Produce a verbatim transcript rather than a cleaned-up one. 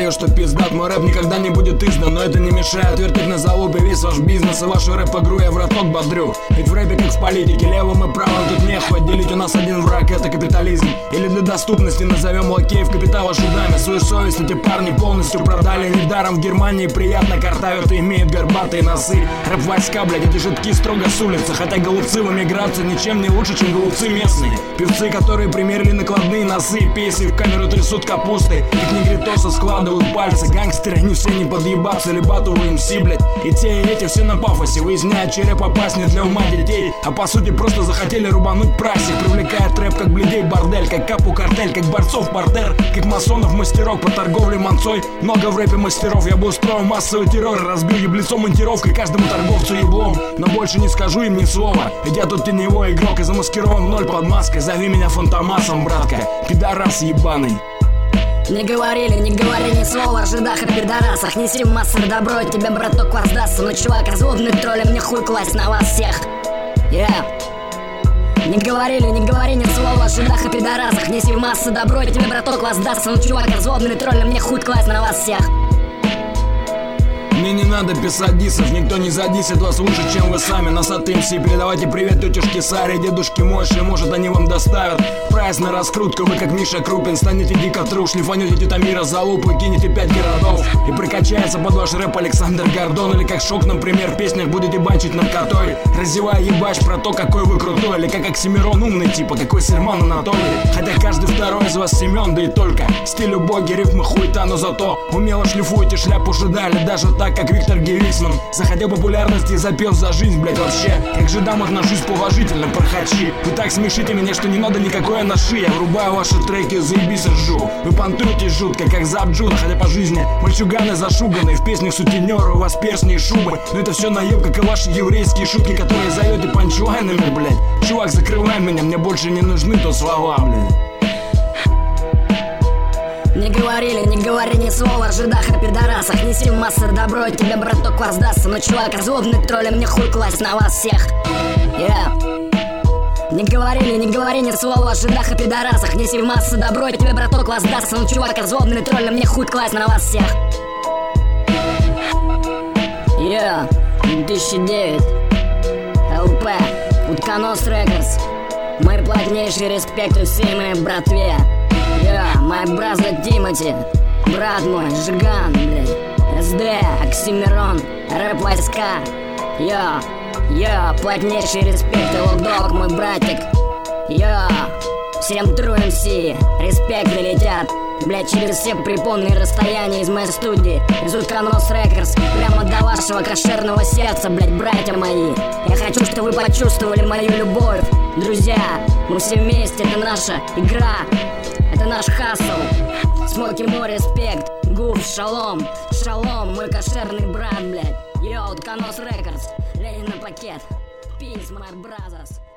Знаю, что пиздат, мой рэп никогда не будет издан, но это не мешает вертеть на залупе весь ваш бизнес и вашу рэп-игру я в роток бодрю. Ведь в рэпе как в политике, левым и правым тут нехуй делить, у нас один враг — это капитализм. Или для доступности назовем лакеев капитала шудами. Свою совесть эти парни полностью продали. Недаром в Германии приятно картавят и имеют горбатые носы. Рэп-войска, блядь, эти жидки строго с улицы, хотя голубцы в эмиграции ничем не лучше, чем голубцы местные. Певцы, которые примерили накладные носы, песни в камеру трясут капусты, как негритосы складывают пальцы. Гангстеры, они все не подъебаться, или бату в эм си, блядь. И те, и эти все на пафосе, выясняют, чей рэп опаснее для ума детей, а по сути просто захотели рубануть прайсик. Привлекает рэп как бледей бордель, как капу картель, как борцов бардер, как масонов мастеров по торговле манцой. Много в рэпе мастеров, я бы устроил массовый террор, разбил еблецом монтировкой каждому торговцу еблом. Но больше не скажу им ни слова, ведь я тут теневой игрок и замаскирован в ноль под маской. Зови меня Фантомасом, братка, пидорас ебаный. Не говорили, не говори ни слова о жидах и пидорасах. Неси в массы добро, и тебе, браток, воздастся. Но чувак, злобный тролль, мне хуй класть на вас всех. Yeah. Не говорили, не говори ни слова о жидах и пидорасах. Неси в массы добро, и тебе, браток, воздастся. Но чувак, злобный тролль, мне хуй класть на вас всех. Мне не надо писать дисов, никто не задисит вас лучше, чем вы сами. Нас от эм си, передавайте привет тетюшке Саре, дедушке Мойше, может они вам доставят прайс на раскрутку. Вы как Миша Крупин, станете дико тру, шлифанете Титамира за лупу и кинете пять городов. И прикачается под ваш рэп Александр Гордон. Или как Шок, например, в песнях будете банчить наркотой, раздевая ебач про то, какой вы крутой. Или как Оксимирон умный типа, какой Сельман Анатолий. Хотя каждый второй из вас Семен, да и только. Стиль убогий, рифмы хуйта, но зато умело шлифуете шляпу жида. Или даже так, как Виктор Гевисман захотел популярности и запел за жизнь, блять, вообще. Я к жидам отношусь положительно, пархачи. Вы так смешите меня, что не надо никакой анаши. Я врубаю ваши треки, заебись ржу. Вы понтуетесь жутко, как Забджуна, хотя по жизни мальчуганы зашуганные. В песнях сутенеры, у вас перстни и шубы. Но это все наеб, как и ваши еврейские шутки, которые зовете панчлайнами, блять. Чувак, закрывай меня, мне больше не нужны то слова, блять. Не говорили, не говори ни слова о жидах и пидорасах. Неси в массы добро, и тебе, браток, воздастся. Но чувак, злобный тролль, мне хуй класть на вас всех. Yeah. Не говорили, не говори ни слова о жидах и пидорасах. Неси в массы добро, и тебе, браток, воздастся. Но чувак, злобный тролль, мне хуй класть на вас всех. Yeah. две тысячи девять. эл пэ. Утконос Рекордс. Мой плотнейший респект всей моей братве. Я, мой брат Тимати, брат мой, Жиган, блядь, эс дэ, Оксимирон, рэп-войска. Я, я, плотнейший респект, Лодог, мой братик. Я, всем тру эм си, респекты летят, блядь, через все препонные расстояния из моей студии, из Утконос Рекордс, прямо до вашего кошерного сердца, блядь, братья мои. Я хочу, чтобы вы почувствовали мою любовь, друзья. Мы все вместе, это наша игра. Это наш хасл. Смоки мой респект. Гуф, шалом. Шалом, мой кошерный брат, блядь. Йоу, Утконос Рекордс. Ленин на пакет. Peace, my brothers.